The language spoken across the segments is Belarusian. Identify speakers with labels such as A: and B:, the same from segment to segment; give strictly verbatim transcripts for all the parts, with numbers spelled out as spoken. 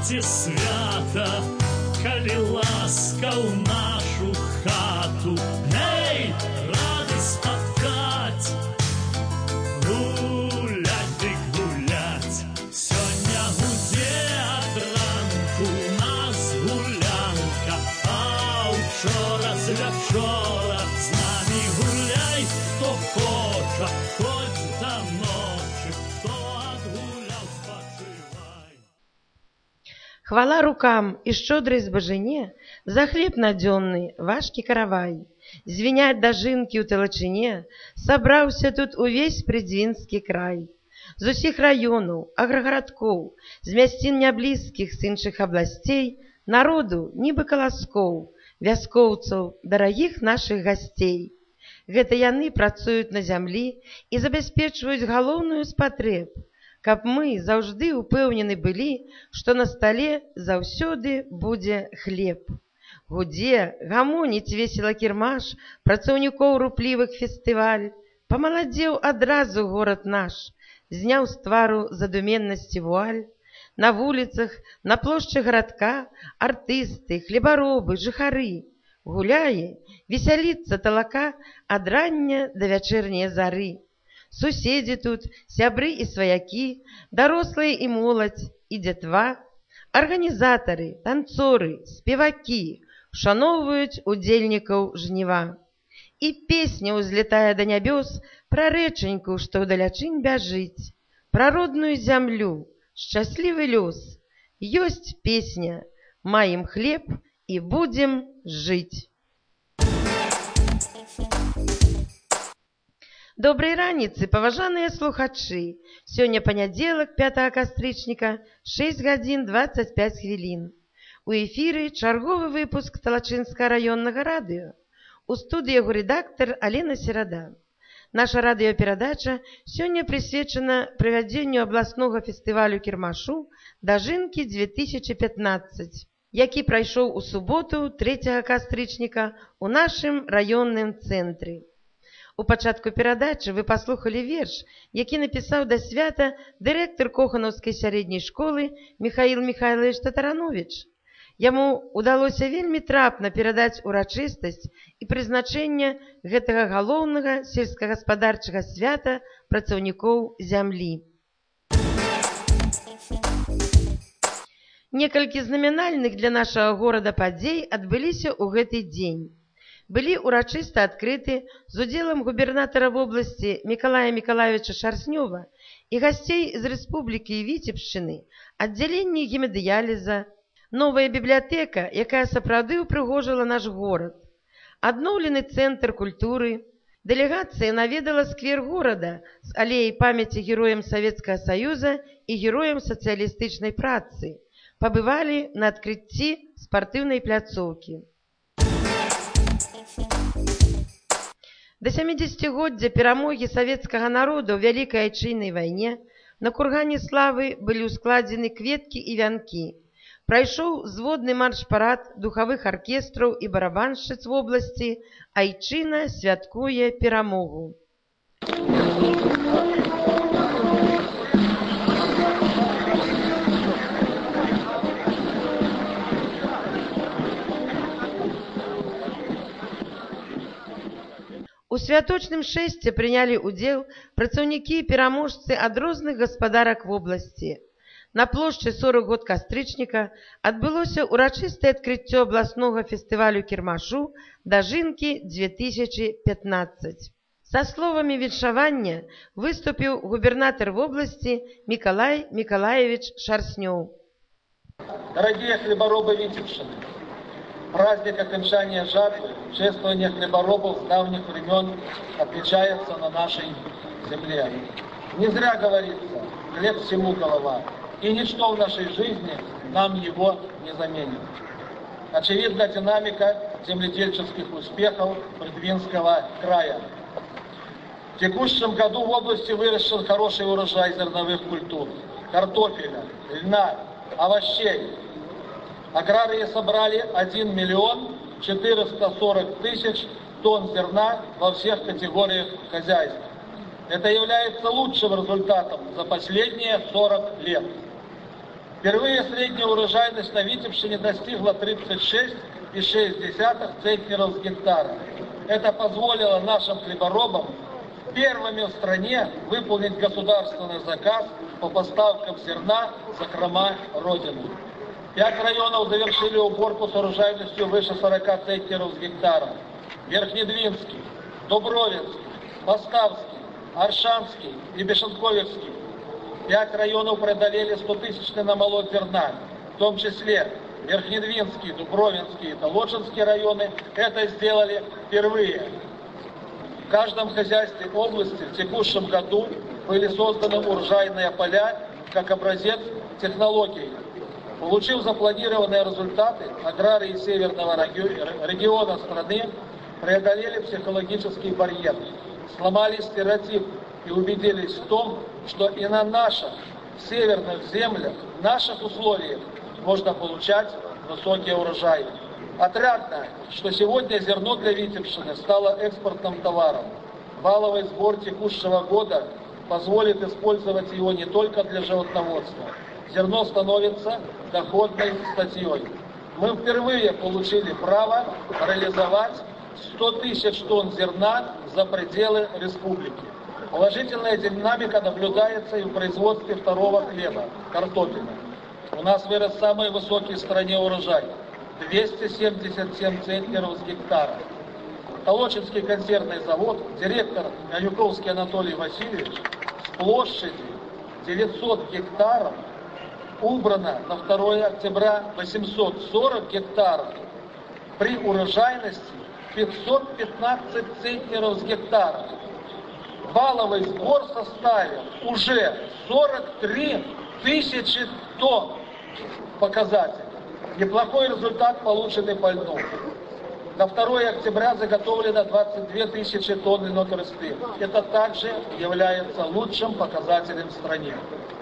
A: будзе свята, калі ласка ў нашу хату. Гей, рады спаткаць, гуляць ды гуляць. Сёння гудзе ад ранку нас гулянка, а учора з вячора з намі гуляй, хто хоча, хоць да ночы, хто адгуляў, спачывай.
B: Хвала рукам і шчодрай збажыне за хлеб надзённы, важкі каравай. Звіняць дажынкі ў талачыне сабраўся тут увесь прыдзвінскі край. З усіх раёнаў, аграгарадкоў, з мясцін няблізкіх з іншых абласцей, народу нібы каласкоў, вяскоўцаў, дарагіх нашых гасцей. Гэта яны працуюць на зямлі і забяспечваюць галоўную з патрэб, каб мы заўжды ўпэўнены былі, што на стале заўсёды будзе хлеб. Гудзе, гамоніць весела кірмаш, працаўнікоў руплівых фестываль. Памаладзеў адразу горад наш, зняў з твару задуменнасці вуаль. На вуліцах, на плошчы гарадка артысты, хлебаробы, жыхары. Гуляе, весяліцца талака ад рання да вячэрняе зары. Суседзі тут, сябры і сваякі, дарослыя і моладзь, і дзетва, арганізатары, танцоры, спевакі ушаноўваюць удзельнікаў жніва. І песня ўзлетае да нябёс пра рэчаньку, што ўдалячынь бяжыць, пра родную зямлю, шчаслівы лёс. Ёсць песня, маем хлеб і будзем жыць. Добрай раніцы, паважаныя слухачы! Сёння панядзелак, пятага кастрычніка, шэсць гадзін дваццаць пяць хвілін. У эфіры чарговы выпуск Талачынскага раённага радыё. У студыі яго рэдактар Алена Серада. Наша радыёперадача сёння прысвечана правядзенню абласнога фестывалю кірмашу «Дажынкі две тысячи пятнадцать», які прайшоў у суботу трэцяга кастрычніка ў нашым раённым цэнтры. У пачатку перадачы вы паслухалі верш, які напісаў да свята дырэктар Коханаўскай сярэдняй школы Міхаіл Міхайлович Татаранович. Яму ўдалося вельмі трапна перадаць урачыстасць і прызначэнне гэтага галоўнага сельскагаспадарчага свята працаўнікоў зямлі. Некалькі знамінальных для нашага горада падзей адбыліся ў гэты дзень. Былі урачыста адкрыты з удзелам губернатара вобласці Мікалая Мікалаевіча Шарснёва і гасцей з Рэспублікі і Віцебшчыны аддзяленні гемадыяліза, новая бібліятэка, якая сапраўды ўпрыгожыла наш горад, адноўлены цэнтр культуры. Дэлегацыя наведала сквер горада з алеяй памяці героям Савецкага Саюза і героям сацыялістычнай працы. Пабывалі на адкрыцці спартыўнай пляцоўкі. Да сямідзесяцігоддзя перамогі савецкага народа ў Вялікай Айчыннай вайне на кургане славы былі ўскладзены кветкі і вянкі. Прайшоў зводны марш-парад духавых аркестраў і барабаншчыц вобласці «Айчына святкуе перамогу». У святочным шэсце прынялі ўдзел працаўнікі і пераможцы ад розных гаспадарак вобласці. На плошчы сорак год кастрычніка адбылося урачыстае адкрыццё абласнога фестывалю кірмашу «Дажынкі две тысячи пятнадцать». Са словамі віншавання выступіў губернатар вобласці Мікалай Мікалаевич Шарснёў.
C: Дорогие хлеборобы Витебщины, праздник окончания жатвы, чествование хлеборобов с давних времен отмечается на нашей земле. Не зря говорится, хлеб всему голова, и ничто в нашей жизни нам его не заменит. Очевидна динамика земледельческих успехов Прыдвинского края. В текущем году в области выращен хороший урожай зерновых культур, картофеля, льна, овощей. Аграрии собрали один миллион четыреста сорок тысяч тонн зерна во всех категориях хозяйств. Это является лучшим результатом за последние сорок лет. Впервые средняя урожайность на Витебщине достигла тридцать шесть и шесть десятых центнеров с гектара. Это позволило нашим хлеборобам первыми в стране выполнить государственный заказ по поставкам зерна в закрома Родины. Пять районов завершили уборку с урожайностью выше сорока центнеров с гектара. Верхнедвинский, Дубровинский, Поставский, Аршанский и Бешенковецкий. Пять районов преодолели стотысячный намолот зерна, в том числе Верхнедвинский, Дубровинский и Толочинский районы это сделали впервые. В каждом хозяйстве области в текущем году были созданы урожайные поля как образец технологий. Получив запланированные результаты, аграрии северного региона страны преодолели психологический барьер, сломали стереотип и убедились в том, что и на наших северных землях, в наших условиях можно получать высокие урожаи. Отрадно, что сегодня зерно для Витебщины стало экспортным товаром. Валовый сбор текущего года позволит использовать его не только для животноводства. Зерно становится доходной статьей. Мы впервые получили право реализовать сто тысяч тонн зерна за пределы республики. Положительная динамика наблюдается и в производстве второго хлеба, картофеля. У нас вырос самый высокий в стране урожай – двести семьдесят семь центнеров с гектара. Толочинский консервный завод, директор Янюковский Анатолий Васильевич, с площади девятьсот гектаров убрано на второе октября восемьсот сорок гектаров при урожайности пятьсот пятнадцать центнеров с гектара. Валовый сбор составил уже сорок три тысячи тонн. Показатель. Неплохой результат, полученный по льну. На второе октября заготовлено двадцать две тысячи тонн льнов распи. Это также является лучшим показателем в стране.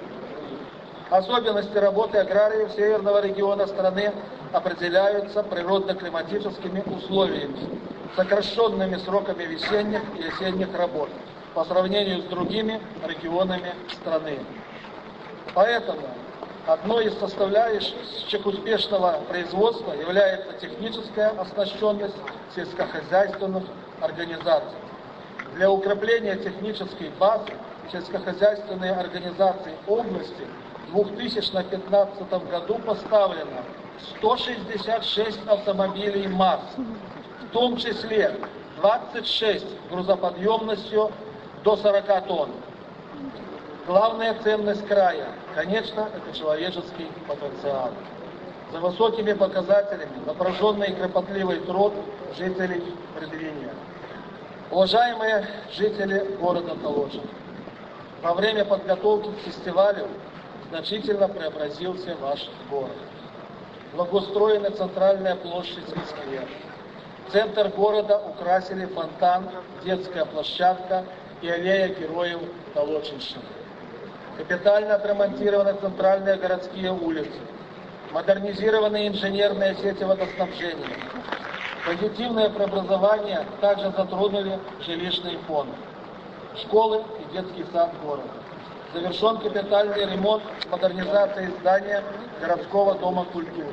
C: Особенности работы аграриев северного региона страны определяются природно-климатическими условиями, сокращенными сроками весенних и осенних работ по сравнению с другими регионами страны. Поэтому одной из составляющих успешного производства является техническая оснащенность сельскохозяйственных организаций. Для укрепления технической базы сельскохозяйственные организации области в две тысячи пятнадцатом году поставлено сто шестьдесят шесть автомобилей МАЗ, в том числе двадцать шесть грузоподъемностью до сорока тонн. Главная ценность края, конечно, это человеческий потенциал. За высокими показателями напряженный и кропотливый труд жителей предвидения. Уважаемые жители города Толочин, во время подготовки к фестивалю значительно преобразился ваш город. Благоустроена центральная площадь и сквер. Центр города украсили фонтан, детская площадка и аллея героев Толочинщины. Капитально отремонтированы центральные городские улицы, модернизированы инженерные сети водоснабжения. Позитивное преобразование также затронули жилищный фонд, школы и детский сад города. Завершен капитальный ремонт, модернизация здания городского дома культуры.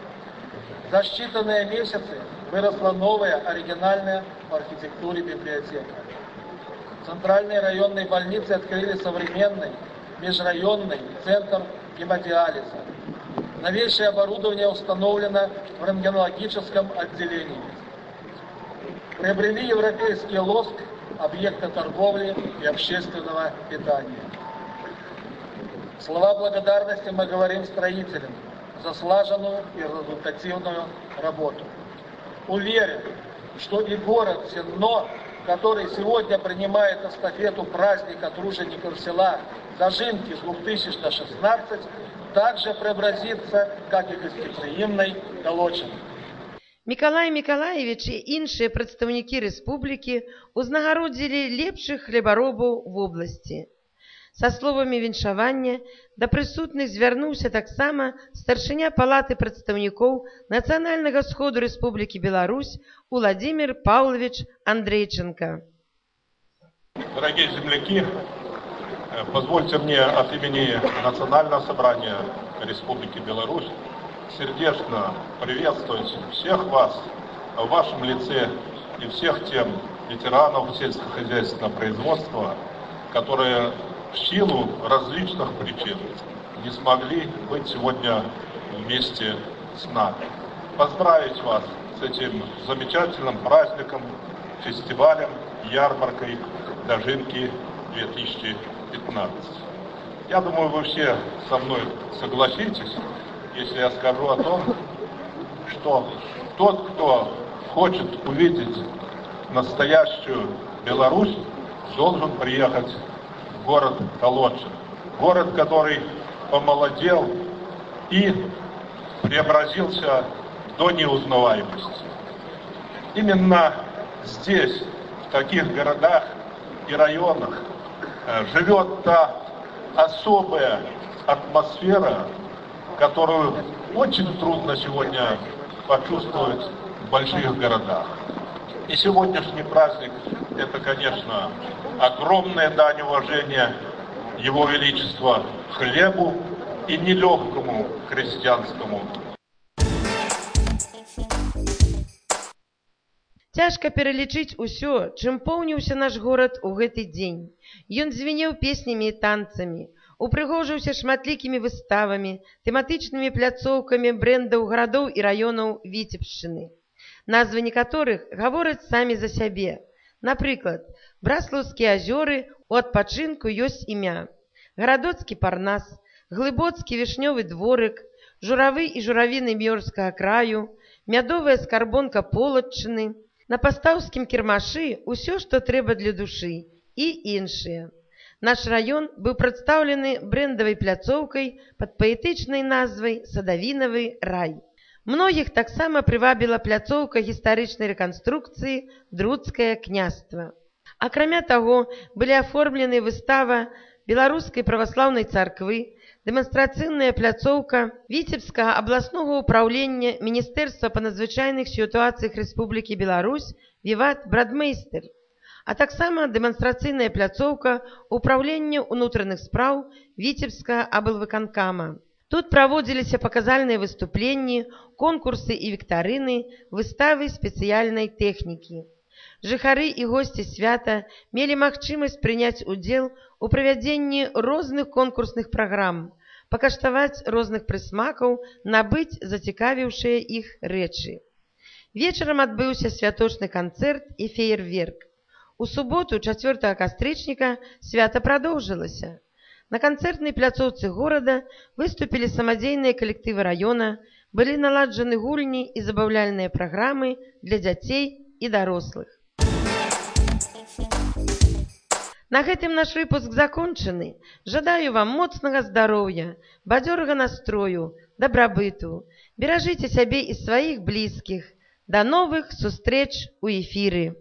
C: За считанные месяцы выросла новая, оригинальная в архитектуре библиотека. В центральной районной больнице открыли современный межрайонный центр гемодиализа. Новейшее оборудование установлено в рентгенологическом отделении. Приобрели европейский лоск, объекты торговли и общественного питания. Слова благодарности мы говорим строителям за слаженную и результативную работу. Уверен, что и город Сенно, который сегодня принимает эстафету праздника тружеников села Зажинки две тысячи шестнадцать, также преобразится, как и гостеприимный Толочин.
B: Миколай Миколаевич і інші представники республіки узнагародзілі лепшых хлебаробаў в области. Со словами віншавання да прысутных звярнуўся таксама старшыня палаты прадстаўнікоў Нацыянальнага сходу Республики Беларусь Владимир Павлович Андрейченко.
D: Дорогие земляки, Позвольте мне от имени Национального собрания Республики Беларусь сердечно приветствовать всех вас в вашем лице и всех тем ветеранов сельскохозяйственного производства, которые в силу различных причин не смогли быть сегодня вместе с нами. Поздравить вас с этим замечательным праздником, фестивалем, ярмаркой Дожинки две тысячи пятнадцать. Я думаю, вы все со мной согласитесь, если я скажу о том, что тот, кто хочет увидеть настоящую Беларусь, должен приехать в город Колочин. Город, который помолодел и преобразился до неузнаваемости. Именно здесь, в таких городах и районах, живет та особая атмосфера, которую очень трудно сегодня почувствовать в больших городах. И сегодняшний праздник – это, конечно, огромная дань уважения Его Величества хлебу и нелегкому крестьянскому.
B: Цяжка пералічыць усё, чым поўніўся наш горад у гэты дзень. Ён звенеў песнямі і танцамі, упрыгожыўся шматлікімі выставамі, тэматычнымі пляцоўкамі брэндаў гарадоў і раёнаў Віцебшчыны, назвы некаторых гавораць самі за сябе. Напрыклад, Браслаўскія азёры у адпачынку ёсць імя, Гарадоцкі парнас, Глыбоцкі вішнёвы дворык, Журавы і журавіны Мёрскага краю, Мядовая скарбонка Полатчыны, на Пастаўскім кірмашы ўсё, што трэба для душы і іншыя. Наш раён быў прадстаўлены брэндавай пляцоўкай пад паэтычнай назвай «Садавінавы рай». Многіх таксама прывабіла пляцоўка гістарычнай рэканструкцыі «Друцкае княства». Акрамя таго, былі аформлены выстава Беларускай праваслаўнай царквы, дэманстрацыйная пляцоўка Віцебскага абласнога ўпраўлення Міністэрства па надзвычайных сітуацыях Рэспублікі Беларусь «Віват Брадмейстер», а таксама дэманстрацыйная пляцоўка ўпраўлення ўнутраных спраў Віцебскага аблвыканкама. Тут праводзіліся паказальныя выступленні, конкурсы і віктарыны, выставы спецыяльнай тэхнікі. Жыхары і госці свята мелі магчымасць прыняць удзел у правядзенні розных конкурсных праграм, пакаштаваць розных прысмакаў, набыць зацікавіўшыя іх рэчы. Вечарам адбыўся святочны канцэрт і феерверк. У суботу, чацвёртага кастрычніка, свята прадоўжылася. На канцэртнай пляцоўцы горада выступілі самадзейныя калектывы раёна, былі наладжаны гульні і забаўляльныя праграмы для дзяцей і дарослых. На гэтым наш выпуск закончаны. Жадаю вам моцнага здароўя, бадзёрага настрою, дабрабыту. Беражыце сябе і сваіх блізкіх. Да новых сустрэч у эфіры.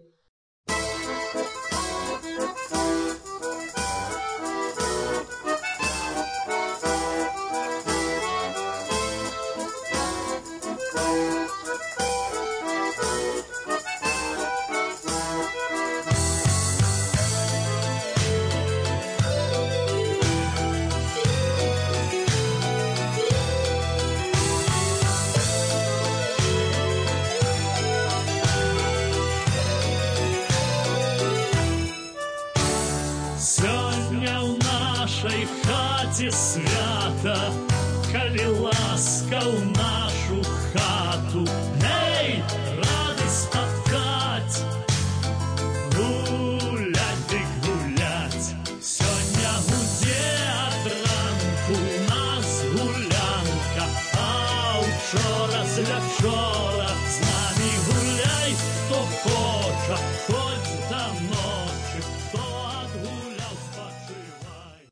A: нашай хаце свята, калі ласка ў нашу хату